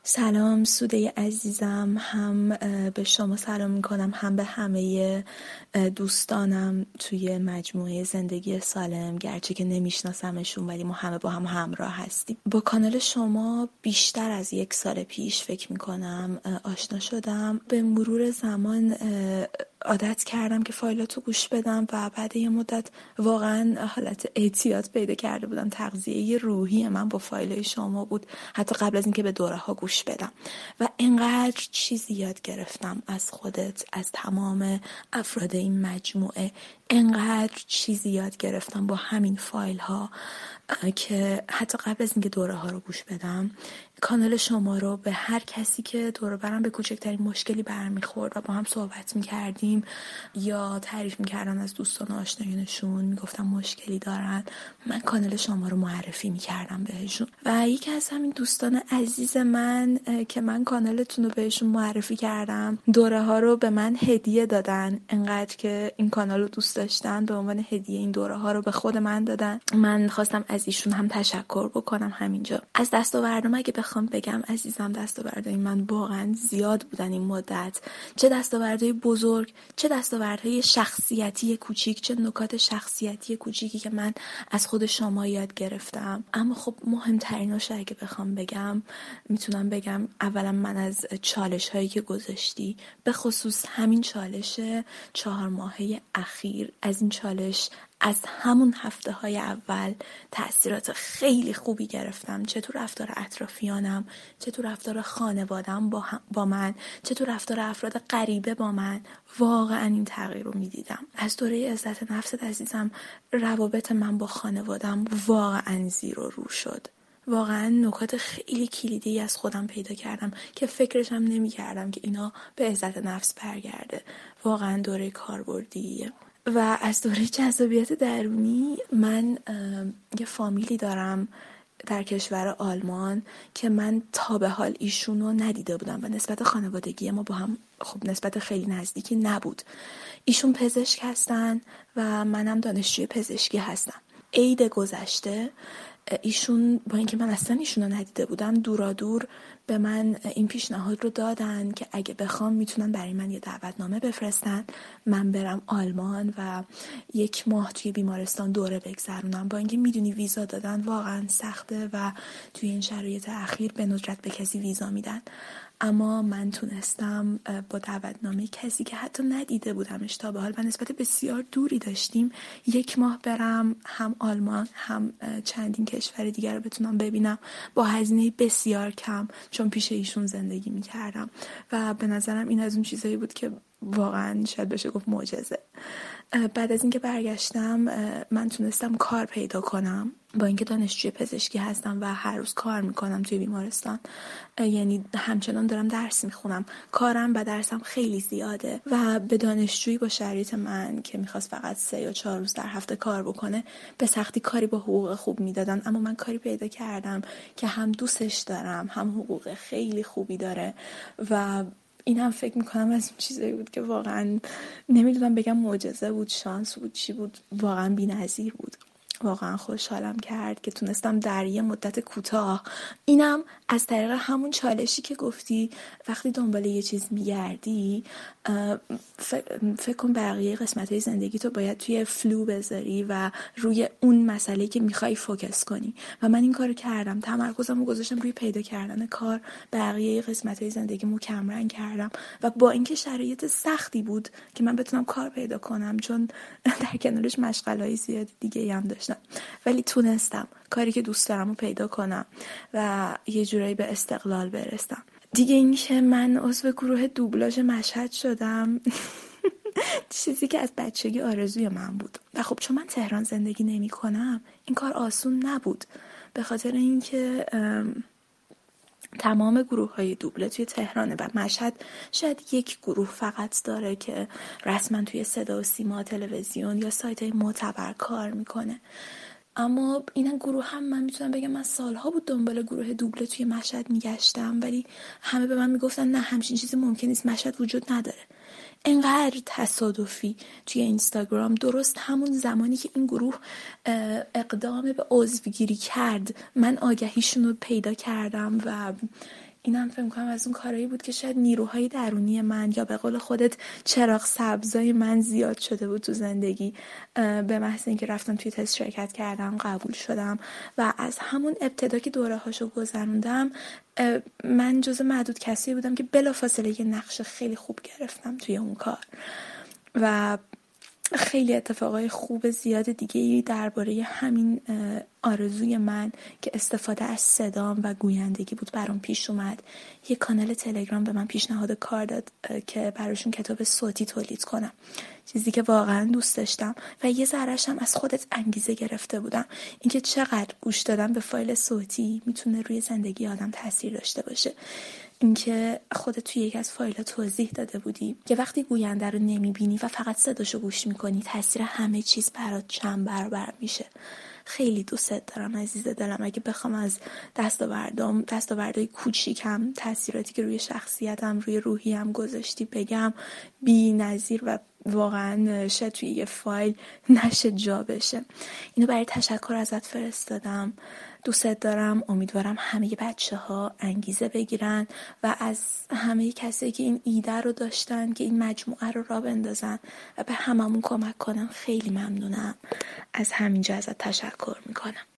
سلام سوده عزیزم، هم به شما سلام میکنم، هم به همه دوستانم توی مجموعه زندگی سالم، گرچه که نمیشناسمشون ولی ما همه با هم همراه هستیم. با کانال شما بیشتر از 1 سال پیش فکر میکنم آشنا شدم. به مرور زمان عادت کردم که فایلاتو گوش بدم و بعد یه مدت واقعا حالت اعتیاد پیدا کرده بودم. تغذیه روحی من با فایلای شما بود، حتی قبل از اینکه به دوره ها گوش بدم. و انقدر چیزی یاد گرفتم از خودت، از تمام افراد این مجموعه. انقدر چیزی یاد گرفتم با همین فایل ها که حتی قبل از اینکه دوره ها رو گوش بدم، کانال شما رو به هر کسی که دور و برم به کوچکترین مشکلی برمیخورد و با هم صحبت میکردیم یا تعریف میکردن از دوستان و آشنایانشون، میگفتم مشکلی دارن، من کانال شما رو معرفی میکردم بهشون. و یکی از همین دوستان عزیز من که من کانالتون رو بهشون معرفی کردم، دوره ها رو به من هدیه دادن. انقدر که این کانال رو دوست داشتن به عنوان هدیه این دوره ها رو به خود من دادن. من خواستم از ایشون هم تشکر بکنم همینجا. از دستاوردم اگه بخوام بگم عزیزم، دستاوردهای من واقعا زیاد بودن این مدت. چه دستاوردهای بزرگ، چه دستاوردهای شخصیتی کوچیک، چه نکات شخصیتی کوچیکی که من از خود شما یاد گرفتم. اما خب مهمتریناش اگه بخوام بگم، میتونم بگم اولا من از چالش هایی که گذاشتی، به خصوص همین چالش 4 ماهه اخیر، از این چالش از همون هفته های اول تأثیرات خیلی خوبی گرفتم، چه تو رفتار اطرافیانم، چه تو رفتار خانوادم با من، چه تو رفتار افراد غریبه با من. واقعا این تغییر رو میدیدم. از دوره عزت نفست عزیزم، روابط من با خانوادم واقعا زیر و رو شد. واقعا نکات خیلی کلیدی از خودم پیدا کردم که فکرشم نمی کردم که اینا به عزت نفس برگرده. واقعا دوره کاربردیه. و از دوره جذابیت درونی، من یه فامیلی دارم در کشور آلمان که من تا به حال ایشونو ندیده بودم و نسبت خانوادگی ما با هم خب نسبت خیلی نزدیکی نبود. ایشون پزشک هستن و منم دانشجوی پزشکی هستم. عید گذشته ایشون، با اینکه من اصلا ایشونو ندیده بودم، دورادور به من این پیشنهاد رو دادن که اگه بخوام میتونن برای من یه دعوتنامه بفرستن، من برم آلمان و 1 ماه توی بیمارستان دوره بگذرونم. با اینکه میدونی ویزا دادن واقعا سخته و توی این شرایط اخیر به ندرت به کسی ویزا میدن، اما من تونستم با دعوتنامه کسی که حتی ندیده بودمش تا به حال و نسبت بسیار دوری داشتیم 1 ماه برم هم آلمان هم چندین کشور دیگر رو بتونم ببینم با هزینه بسیار کم، چون پیش ایشون زندگی میکردم و به نظرم این از اون چیزایی بود که واقعا شاید بشه گفت معجزه. بعد از اینکه برگشتم من تونستم کار پیدا کنم، با اینکه دانشجوی پزشکی هستم و هر روز کار میکنم توی بیمارستان، یعنی همچنان دارم درس میخونم، کارم و درسم خیلی زیاده و به دانشجویی با شرایط من که میخواست فقط 3 یا 4 روز در هفته کار بکنه به سختی کاری با حقوق خوب میدادن. اما من کاری پیدا کردم که هم دوستش دارم، هم حقوق خیلی خوبی داره و این هم فکر میکنم از اون چیزایی بود که واقعا نمیدونم بگم معجزه بود، شانس بود، چی بود، واقعا بی‌نظیر بود. واقعا خوشحالم کرد که تونستم در یه مدت کوتاه، اینم از طریق همون چالشی که گفتی وقتی دنبال یه چیز میگردی فکر کن بقیه قسمت‌های زندگی تو باید توی فلو بذاری و روی اون مسئله که میخوای فوکس کنی و من این کارو کردم. تمرکزمو گذاشتم روی پیدا کردن کار، بقیه قسمت‌های زندگیمو کمرنگ کردم و با اینکه شرایط سختی بود که من بتونم کار پیدا کنم، چون در کنارش مشغله‌های زیادی دیگه هم داشتم، ولی تونستم کاری که دوست دارم رو پیدا کنم و یه جورایی به استقلال برسم. دیگه این که من عضو گروه دوبلاژ مشهد شدم چیزی که از بچگی آرزوی من بود و خب چون من تهران زندگی نمی کنم این کار آسون نبود، به خاطر اینکه تمام گروه‌های دوبله توی تهرانه و مشهد شاید 1 گروه فقط داره که رسما توی صدا و سیما، تلویزیون یا سایت‌های معتبر کار میکنه. اما این گروه هم من میتونم بگم من سالها بود دنبال گروه دوبله توی مشهد میگشتم، ولی همه به من میگفتن نه همچین چیزی ممکن نیست، مشهد وجود نداره. انقدر تصادفی توی اینستاگرام درست همون زمانی که این گروه اقدام به عضوگیری کرد من آگهیشون رو پیدا کردم و اینم فکر کنم از اون کارهایی بود که شاید نیروهای درونی من یا به قول خودت چراغ سبزای من زیاد شده بود تو زندگی. به محض اینکه رفتم توی تست شرکت کردم، قبول شدم و از همون ابتدا که دوره هاشو گذروندم من جز معدود کسی بودم که بلافاصله یه نقش خیلی خوب گرفتم توی اون کار و خیلی اتفاقای خوب زیاد دیگه‌ای درباره همین آرزوی من که استفاده از صدام و گویندگی بود برام پیش اومد. یه کانال تلگرام به من پیشنهاد کار داد که براشون کتاب صوتی تولید کنم، چیزی که واقعا دوست داشتم و یه ذره‌ش هم از خودت انگیزه گرفته بودم اینکه چقدر گوش دادن به فایل صوتی میتونه روی زندگی آدم تاثیر داشته باشه. اینکه خودت توی یکی از فایل‌ها توضیح داده بودی که وقتی گوینده رو نمیبینی و فقط صداشو گوش میکنی تاثیر همه چیز برات چند برابر میشه. خیلی دوست دارم عزیز دلم. اگه بخوام از دستاوردهای کوچیکم، تاثیراتی که روی شخصیتم، روی روحیم گذاشتی بگم، بی‌نظیر و واقعا شاید توی یه فایل نشه جا بشه. اینو برای تشکر ازت فرستادم. دوست دارم. امیدوارم همه بچه‌ها انگیزه بگیرن و از همه کسایی که این ایده رو داشتن که این مجموعه رو راه بندازن و به هممون کمک کنن خیلی ممنونم. از همینجا ازت تشکر میکنم.